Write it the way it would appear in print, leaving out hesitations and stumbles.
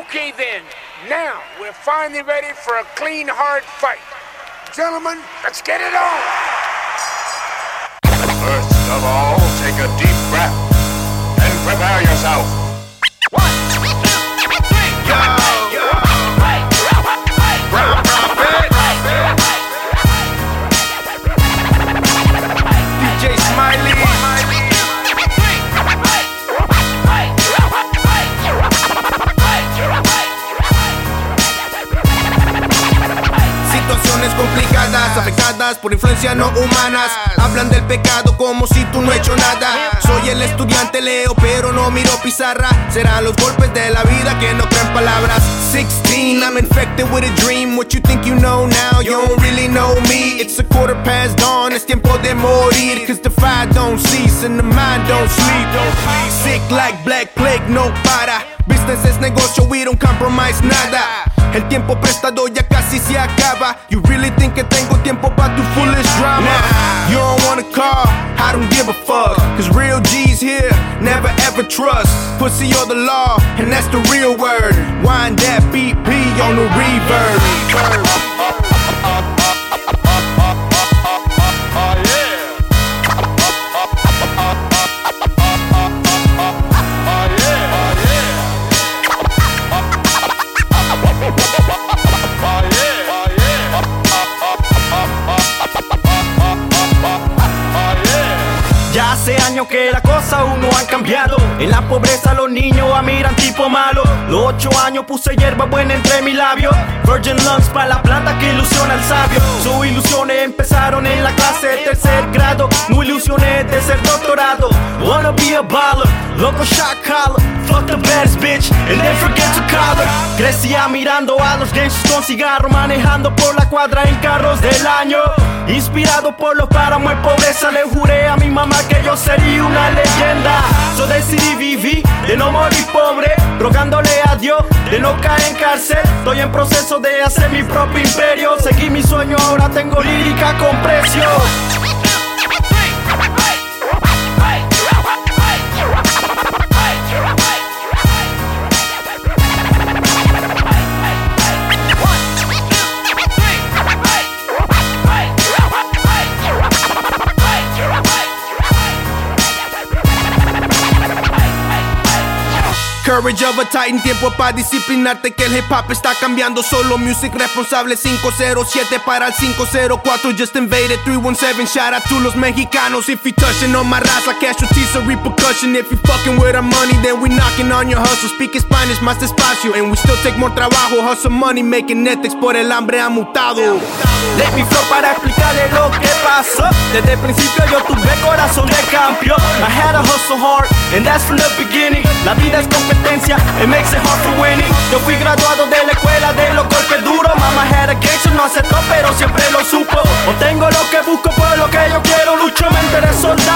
Okay then, now we're finally ready for a clean, hard fight. Gentlemen, let's get it on! First of all, take a deep breath and prepare yourself. 1, 2, 3, yo! DJ Smiley. Situaciones complicadas, afectadas por influencias no humanas. Hablan del pecado como si tú no has hecho nada. Soy el estudiante, leo pero no miro pizarra. Serán los golpes de la vida que no creen palabras. 16, I'm infected with a dream. What you think you know now, you don't really know me. It's a 1:15 dawn, es tiempo de morir. Cause the fire don't cease and the mind don't sleep. Sick like black plague, no para. Business es negocio, we don't compromise nada. El tiempo prestado ya casi se acaba. You really think que tengo tiempo pa' tu foolish drama? Nah, you don't want a car, I don't give a fuck. Cause real G's here, never ever trust. Pussy or the law, and that's the real word. Wind that BP on the reverb. Ya hace años que las cosas aún no han cambiado. En la pobreza los niños a miran tipo malo. Los 8 años puse hierba buena entre mis labios. Virgin lungs para la planta que ilusiona al sabio. Sus ilusiones empezaron en la clase de 3er grado. No ilusiones de ser doctorado. Wanna be a baller, loco shot collar. Fuck the baddest bitch and then forget to collar. Crecía mirando a los gangsters con cigarro, manejando por la cuadra en carros del año. Inspirado por los páramos en pobreza, le juré a mi mamá que yo sería una leyenda. So decidí vivir, de no morir pobre, rogándole a Dios de no caer en cárcel. Estoy en proceso de hacer mi propio imperio. Seguí mi sueño, ahora tengo lírica con precio. Courage of a Titan, tiempo para disciplinarte que el hip hop está cambiando. Solo music responsable 507 para el 504. Just invaded 317, shout out to los mexicanos. If you touching on my raza, casualties or repercussion. If you fucking with our money, then we knocking on your hustle. Speak Spanish más despacio, and we still take more trabajo. Hustle money, making ethics por el hambre ha mutado. Let me flow para explicarle lo que pasó. Desde el principio yo tuve corazón de campeón. I had to hustle hard, and that's from the beginning. La vida es competencia, it makes it hard for winning. Yo fui graduado de la escuela de los golpes duros. Mama had a gangster, no aceptó, pero siempre lo supo. Obtengo lo que busco por lo que yo quiero. Lucho, mente de soldado.